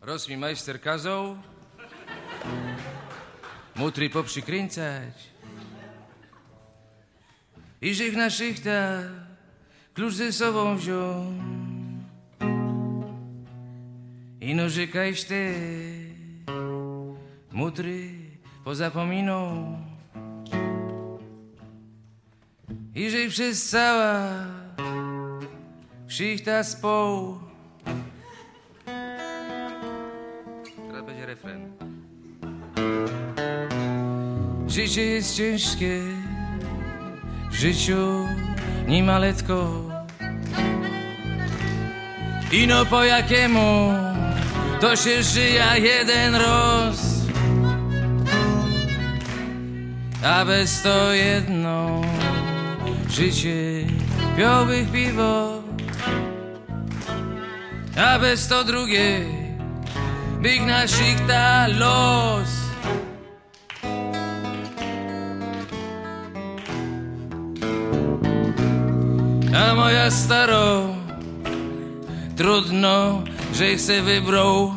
Roz mi majster kazał mutry poprzykręcać i żech na szychta klucz ze sobą wziął i nożykajś te mutry pozapominał i żej przez cała szychta spał. Teraz będzie refren. Życie jest ciężkie, w życiu nie maletko. Ino po jakiemu to się żyja jeden roz, a bez to jedno życie piobych piwo, a bez to drugie bych naszych ta los. A moja staro, trudno, żech se wybrał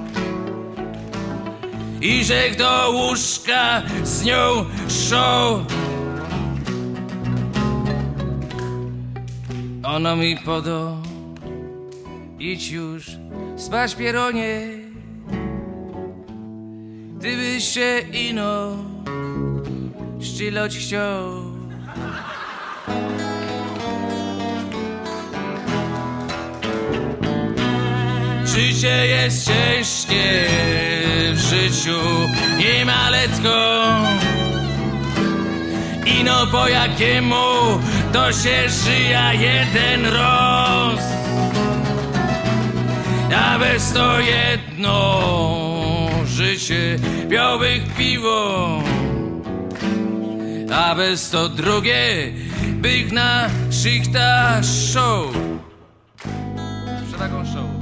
i żech do łóżka z nią szł. Ono mi podo, idź już spać pieronie, ty byś się ino szczyloć chciał. Życie jest ciężkie, w życiu nie ma letko. Ino po jakiemu to się żyja jeden roz, a bez to jedno życie piobych piwo, a bez to drugie bych na szychta show. Jeszcze taką show.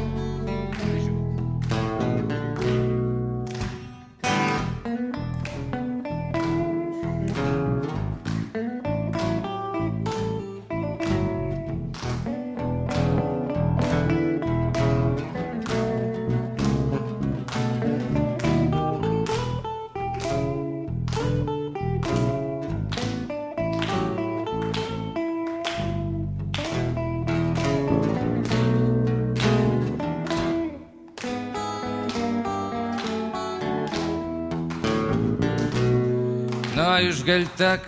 No a już gel tak,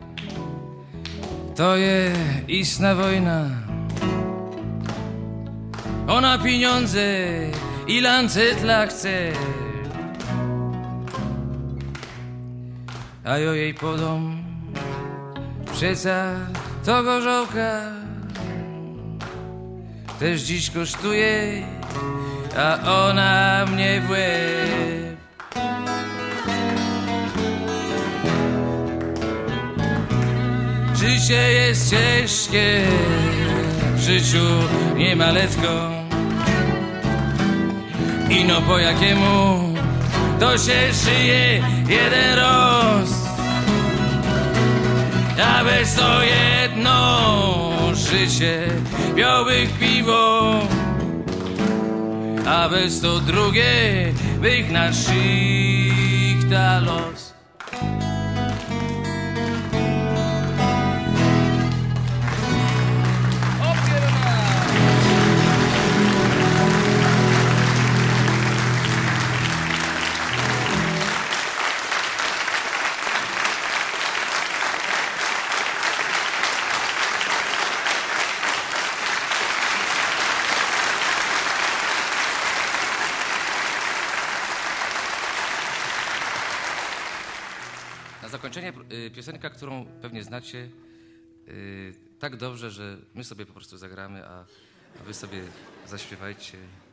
to je istna wojna. Ona pieniądze i lancetla chce, a jo jej podom przeca to gorzałka też dziś kosztuje, a ona mnie w łeb. Życie jest ciężkie, w życiu nie ma letko. Ino po jakiemu to się żyje jeden roz, a bez to jedno życie piobych piwo, a bez to drugie bych naszych ta los. Na zakończenie piosenka, którą pewnie znacie tak dobrze, że my sobie po prostu zagramy, a wy sobie zaśpiewajcie.